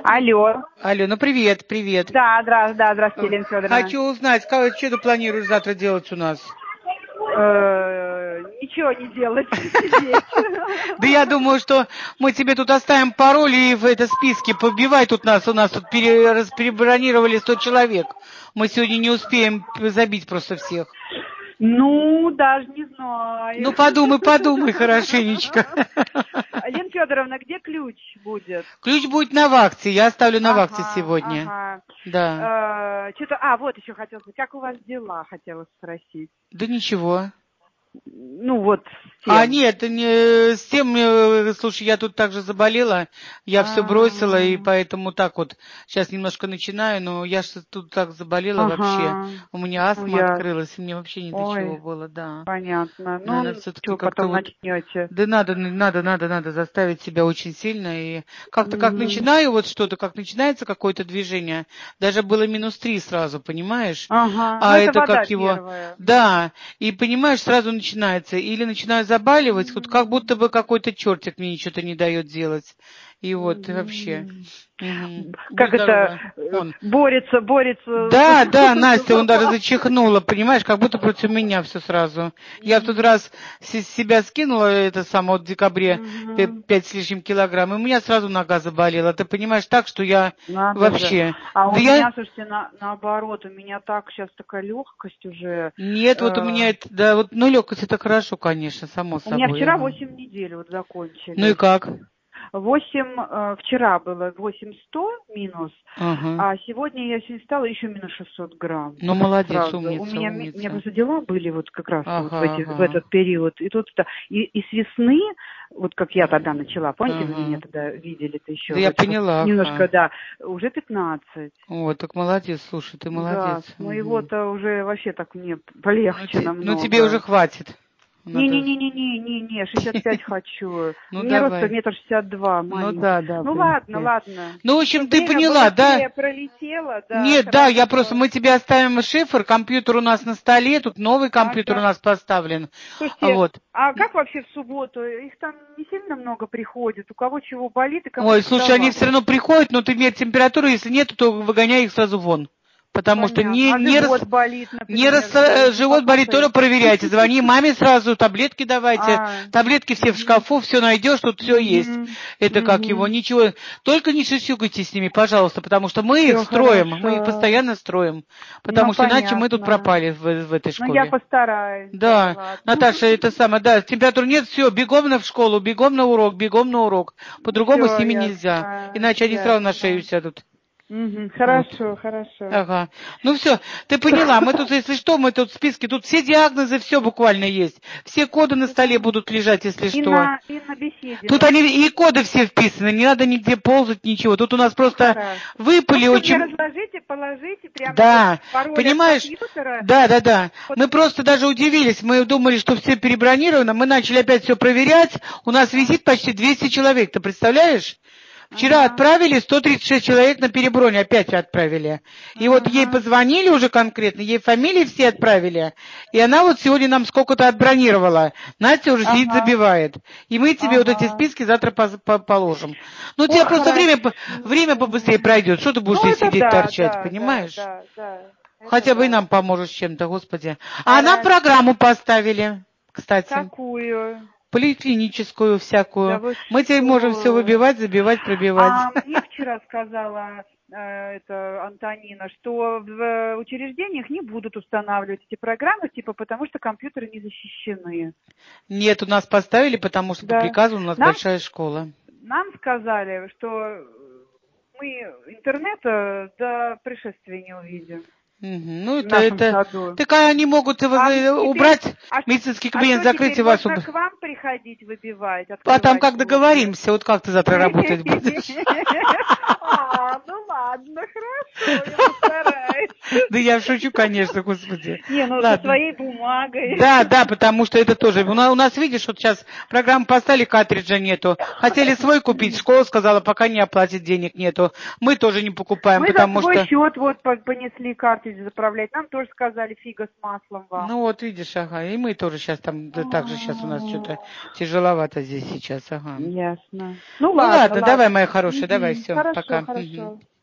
Алло. Алло, ну привет, привет. Да, здравствуйте, Елена Федоровна. Хочу узнать, что ты планируешь завтра делать у нас? Ничего не делать, сидеть. Да я думаю, что мы тебе тут оставим пароль и в это списке побивай тут нас. У нас тут перебронировали 100 человек. Мы сегодня не успеем забить просто всех. Ну, даже не знаю. Ну, подумай хорошенечко. Лена Федоровна, где ключ будет? Ключ будет на вахте. Я оставлю на вахте сегодня. Ага. Да. Что-то, вот еще хотела сказать. Как у вас дела, хотела спросить? Да ничего. Ну, вот с тем. Нет, с тем, слушай, я тут также заболела, я все бросила, и поэтому так вот, сейчас немножко начинаю, но я же тут так заболела вообще, у меня астма открылась, мне вообще не до чего было, да. Понятно. Наверное, Ну, все-таки что как-то потом начнете? Да надо заставить себя очень сильно, и как-то как начинаю вот что-то, как начинается какое-то движение, даже было -3 сразу, понимаешь? Ага, А это вода как его, первая. да, и понимаешь, сразу начинается, или начинаю забаливать, вот как будто бы какой-то чертик мне что-то не дает делать, и вот, и вообще. Как это, борется. Да, Настя, он даже зачихнула, понимаешь, как будто против меня все сразу. Я в тот раз себя скинула, это самое, в декабре, 5 с лишним килограмм, и у меня сразу нога заболела. Ты понимаешь, так, что я вообще... А у меня, слушайте, наоборот, у меня так сейчас такая легкость уже. Нет, вот у меня это, да, вот, ну, легкость это хорошо, конечно, само собой. У меня вчера 8 недель вот закончили. Ну и как? 8, вчера было 8100 минус, а сегодня я стала еще минус 600 грамм. Ну, молодец, сразу. умница, У меня просто дела были вот как раз вот в этот период. И тут и с весны, вот как я тогда начала, помните, вы меня тогда видели-то еще? Да, я поняла. Немножко, да, уже 15. О, так молодец, слушай, ты молодец. Да, с моего-то уже вообще так мне полегче намного. Ну, тебе уже хватит. Не, 65 хочу. Ну, Мне рост давай. 1,62 м, маленький. Ну, да. Ну, ладно. Ну, в общем, ты поняла, да? Пролетело, да. Нет, да, мы тебе оставим шифр, компьютер у нас на столе, тут новый компьютер у нас поставлен. Слушайте, а как вообще в субботу? Их там не сильно много приходит, у кого чего болит и кому. Ой, слушай, они все равно приходят, но ты мерь температуру, если нет, то выгоняй их сразу вон. Потому что живот болит, например. Живот болит, тоже проверяйте. Звони маме сразу, таблетки давайте. Таблетки все в шкафу, все найдешь, тут все есть. Это как его, ничего. Только не шисюкайте с ними, пожалуйста, потому что мы их строим, мы их постоянно строим. Потому что иначе мы тут пропали в этой школе. Ну, я постараюсь. Да, Наташа, это самое, да, температур нет, все, бегом в школу, бегом на урок. По-другому с ними нельзя. Иначе они сразу на шею сядут. Хорошо. Ага. Ну все, ты поняла, мы тут, если что, мы тут в списке, тут все диагнозы, все буквально есть. Все коды на столе будут лежать, если что. И на беседе. Тут они, и коды все вписаны, не надо нигде ползать, ничего. Тут у нас просто выпали очень... Разложите, положите прямо. Да, понимаешь? Да. Мы просто даже удивились, мы думали, что все перебронировано, мы начали опять все проверять, у нас висит почти 200 человек, ты представляешь? Вчера отправили 136 человек на перебронь, опять отправили. И вот ей позвонили уже конкретно, ей фамилии все отправили. И она вот сегодня нам сколько-то отбронировала. Настя уже сидит, забивает. И мы тебе вот эти списки завтра положим. Ну, у тебя просто время побыстрее пройдет. Что ты будешь здесь сидеть, торчать, понимаешь? Да. Хотя бы и нам поможешь чем-то, Господи. А нам программу поставили, кстати. Какую? Поликлиническую всякую. Да, мы теперь можем все выбивать, забивать, пробивать. Мне вчера сказала Антонина, что в учреждениях не будут устанавливать эти программы, потому что компьютеры не защищены. Нет, у нас поставили, потому что по приказу у нас большая школа. Нам сказали, что мы интернета до пришествия не увидим. Ну, так они могут убрать медицинский кабинет, закрыть и вас убрать. Можно к вам приходить выбивать? А там как договоримся, вот как ты завтра работать будешь? Ну ладно, хорошо, я постараюсь. Да я шучу, конечно, господи. Не, ну со своей бумагой. Да, потому что это тоже... У нас, видишь, вот сейчас программу поставили, картриджа нету. Хотели свой купить, школа сказала, пока не оплатит, денег нету. Мы тоже не покупаем, потому что... Мы за свой счет вот понесли картридж заправлять. Нам тоже сказали, фига с маслом вам. Ну вот, видишь, ага. И мы тоже сейчас там, так же сейчас у нас что-то тяжеловато здесь сейчас, ага. Ясно. Ну ладно, давай, моя хорошая, давай, все, Хорошо, пока. хорошо.